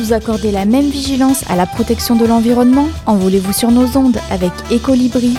Vous accordez la même vigilance à la protection de l'environnement? Envolez-vous sur nos ondes avec Ecolibri.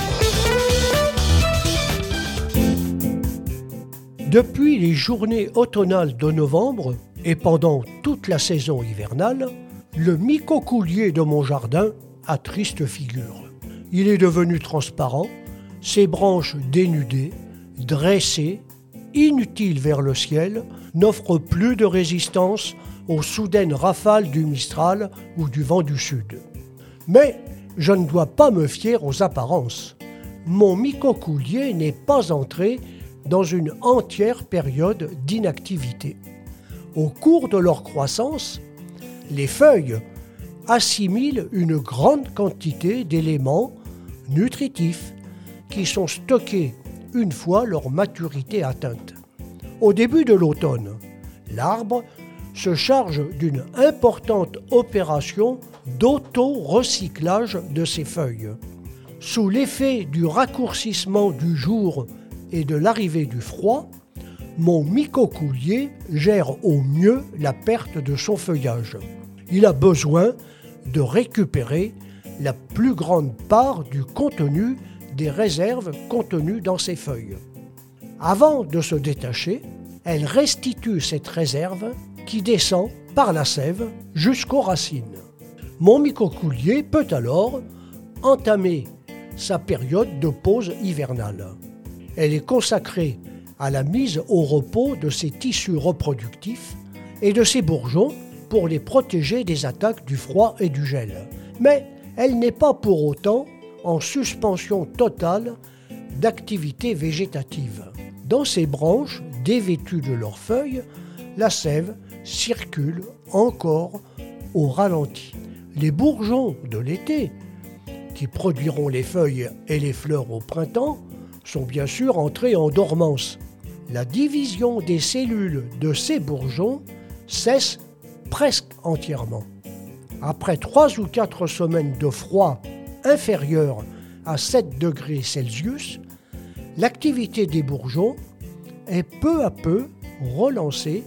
Depuis les journées automnales de novembre et pendant toute la saison hivernale, le micocoulier de mon jardin a triste figure. Il est devenu transparent, ses branches dénudées, dressées, inutiles vers le ciel, n'offrent plus de résistance aux soudaines rafales du Mistral ou du vent du sud. Mais je ne dois pas me fier aux apparences. Mon micocoulier n'est pas entré dans une entière période d'inactivité. Au cours de leur croissance, les feuilles assimilent une grande quantité d'éléments nutritifs qui sont stockés une fois leur maturité atteinte. Au début de l'automne, l'arbre se charge d'une importante opération d'auto-recyclage de ses feuilles. Sous l'effet du raccourcissement du jour et de l'arrivée du froid, mon micocoulier gère au mieux la perte de son feuillage. Il a besoin de récupérer la plus grande part du contenu des réserves contenues dans ses feuilles. Avant de se détacher, elle restitue cette réserve qui descend par la sève jusqu'aux racines. Mon micocoulier peut alors entamer sa période de pause hivernale. Elle est consacrée à la mise au repos de ses tissus reproductifs et de ses bourgeons pour les protéger des attaques du froid et du gel. Mais elle n'est pas pour autant en suspension totale d'activité végétative. Dans ses branches, dévêtues de leurs feuilles, la sève circule encore au ralenti. Les bourgeons de l'été, qui produiront les feuilles et les fleurs au printemps, sont bien sûr entrés en dormance. La division des cellules de ces bourgeons cesse presque entièrement. Après 3 ou 4 semaines de froid inférieur à 7 degrés Celsius, l'activité des bourgeons est peu à peu relancée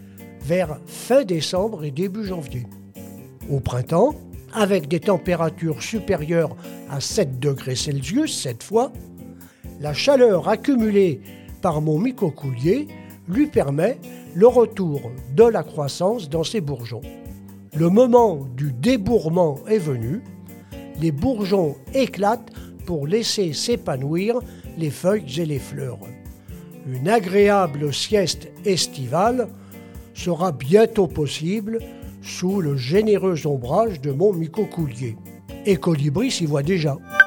vers fin décembre et début janvier. Au printemps, avec des températures supérieures à 7 degrés Celsius cette fois, la chaleur accumulée par mon micocoulier lui permet le retour de la croissance dans ses bourgeons. Le moment du débourrement est venu, les bourgeons éclatent pour laisser s'épanouir les feuilles et les fleurs. Une agréable sieste estivale sera bientôt possible sous le généreux ombrage de mon micocoulier. Ecolibri s'y voit déjà.